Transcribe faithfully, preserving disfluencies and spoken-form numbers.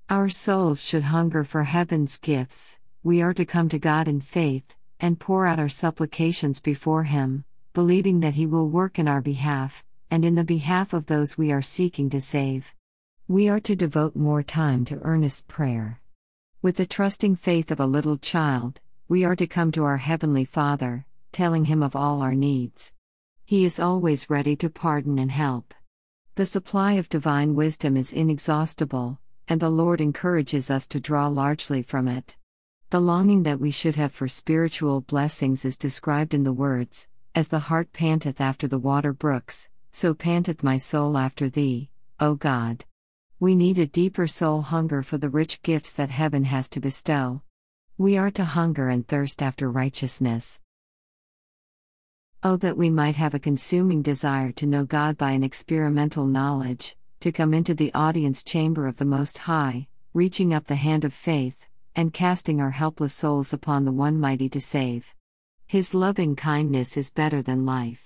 Our souls should hunger for heaven's gifts. We are to come to God in faith, and pour out our supplications before Him, believing that He will work in our behalf, and in the behalf of those we are seeking to save. We are to devote more time to earnest prayer. With the trusting faith of a little child, we are to come to our Heavenly Father, telling Him of all our needs. He is always ready to pardon and help. The supply of divine wisdom is inexhaustible, and the Lord encourages us to draw largely from it. The longing that we should have for spiritual blessings is described in the words, "As the hart panteth after the water brooks, so panteth my soul after Thee, O God." We need a deeper soul hunger for the rich gifts that heaven has to bestow. We are to hunger and thirst after righteousness. Oh, that we might have a consuming desire to know God by an experimental knowledge, to come into the audience chamber of the Most High, reaching up the hand of faith, and casting our helpless souls upon the One mighty to save. His loving kindness is better than life.